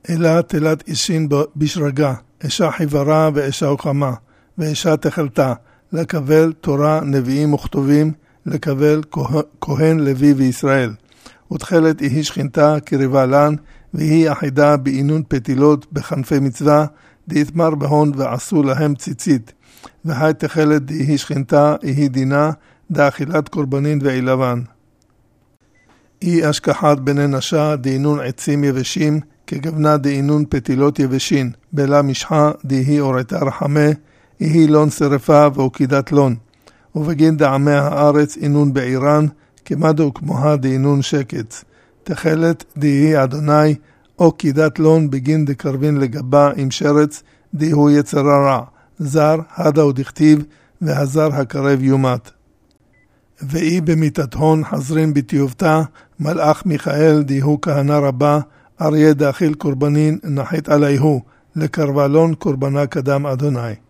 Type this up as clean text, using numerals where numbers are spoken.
אלא תלת אישין בשרגה, אישה חיברה ואישה הוקמה, ואישה תחלתה, לקבל תורה נביאים וכתובים, לקבל כהן לוי וישראל. ותחלת היא שכינתה קריבה לן, והיא אחידה בעינון פתילות בחנפי מצווה, דהתמר בהון ועשו להם ציצית. והי תחלת דהי שכינתה, היא דינה, דאכילת קורבנין ועילבן. היא השכחת בני נשה, דהינון עצים יבשים, כגבנה דהינון פתילות יבשין, בלה משחה, דהי אורתה רחמה, היא לון שרפה והוקידת לון. ובגין דעמי הארץ אינון בעירן, כמדו כמוה דהינון שקץ. תחלת דהי אדוני, או קידת לון בגין דקרבין לגבה עם שרץ, דהו יצר רע, זר, הדה ודכתיב, והזר הקרב יומת. ואי במיתת הון חזרים בתיובתה, מלאך מיכאל דהו כהנה רבה, אריה דאכיל קורבנין נחית עליהו, לקרבלון קורבנה קדם אדוני.